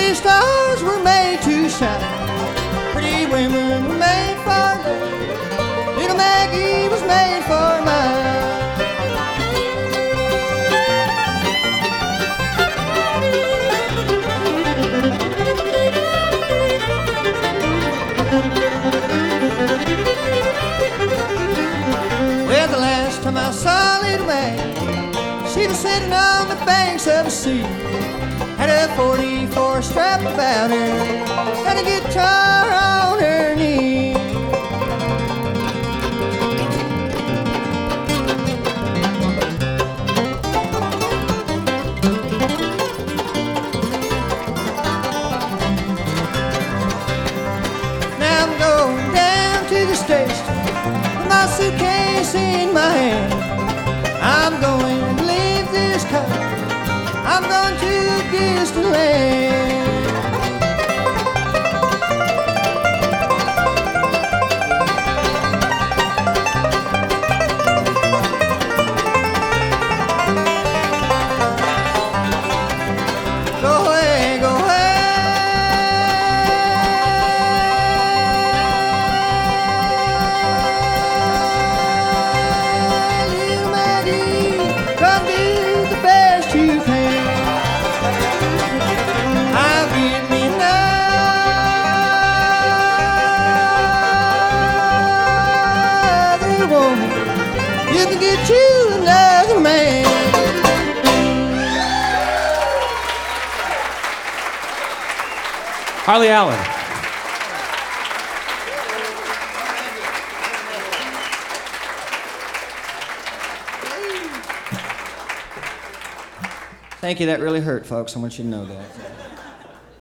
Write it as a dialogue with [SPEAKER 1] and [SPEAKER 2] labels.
[SPEAKER 1] Pretty stars were made to shine. Pretty women were made for love. Little Maggie was made for mine. Well, the last time I saw little Maggie, she was sitting on the banks of the sea. Had a 44 strap about her and a guitar on her knee. Now I'm going down to the station with my suitcase in my hand. I'm going to leave this country. I'm going to Disneyland. Go away, go away. Little Maggie, come do the best you can. I'll give me another woman. You can get you another man.
[SPEAKER 2] Harley Allen.
[SPEAKER 1] Thank you, that really hurt, folks. I want you to know that.